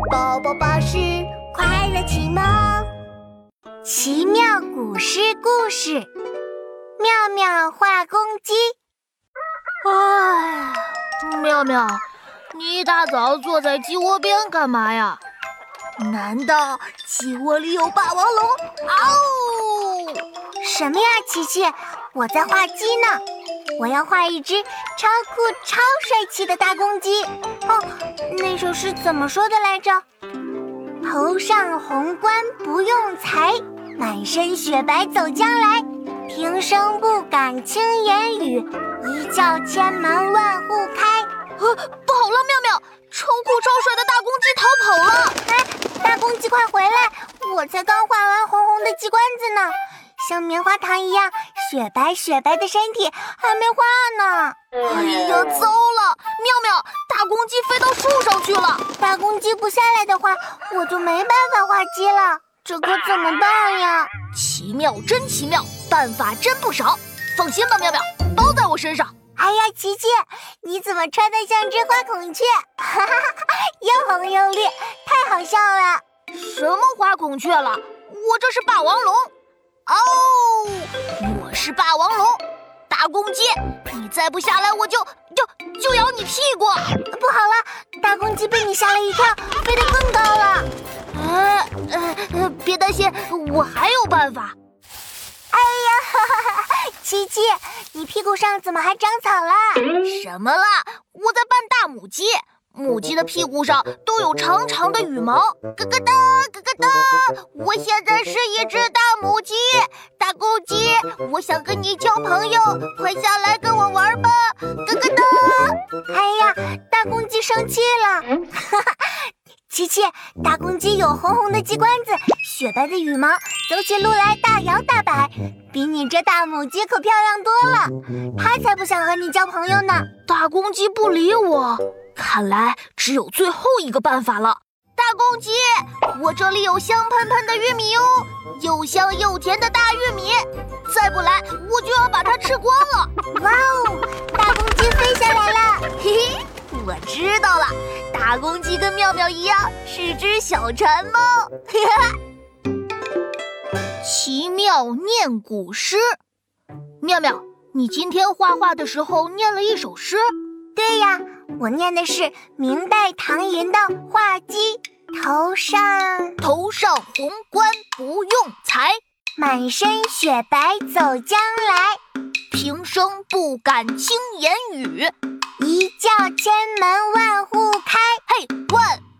宝宝巴士快乐启蒙，奇妙古诗故事，妙妙画公鸡。 妙妙，你一大早坐在鸡窝边干嘛呀？ 难道鸡窝里有霸王龙？什么呀，琪琪，我在画鸡呢。我要画一只超酷超帅气的大公鸡。那首诗怎么说的来着？头上红冠不用裁，满身雪白走将来。平生不敢轻言语，一叫千门万户开。 不好了，妙妙，超酷超帅的大公鸡逃跑了！ 大公鸡快回来，我才刚画完红红的鸡冠子呢，像棉花糖一样雪白雪白的身体还没画呢。 哎呀，糟了，妙妙，大公鸡飞到树上去了。 大公鸡不下来的话，我就没办法画鸡了，这可怎么办呀？ 奇妙真奇妙，办法真不少。放心吧，妙妙，包在我身上。 哎呀，琪琪，你怎么穿得像只花孔雀？又红又绿，太好笑了。 什么花孔雀了？我这是霸王龙。我是霸王龙。大公鸡，你再不下来，我就咬你屁股。 不好了，大公鸡被你吓了一跳，飞得更高了。 别担心，我还有办法。 哎呀，琪琪，你屁股上怎么还长草了？ 什么啦？我在扮大母鸡，母鸡的屁股上都有长长的羽毛。咯咯哒，咯咯哒，我现在是一只大母鸡。大公鸡，我想跟你交朋友，快下来跟我玩吧。咯咯哒。 哎呀，大公鸡生气了。琪琪，大公鸡有红红的鸡冠子，雪白的羽毛，走起路来大摇大摆，比你这大母鸡可漂亮多了。它才不想和你交朋友呢。 大公鸡不理我，看来只有最后一个办法了。大公鸡，我这里有香喷喷的玉米哦，又香又甜的大玉米，再不来我就要把它吃光了。 哇哦，大公鸡飞下来了。 嘿嘿，我知道了，大公鸡跟妙妙一样是只小馋猫。奇妙念古诗。妙妙，你今天画画的时候念了一首诗？ 对呀，我念的是明代唐寅的《画鸡》。头上红冠不用裁， 满身雪白走将来。 平生不敢轻言语， 一叫千门万户开。 嘿，万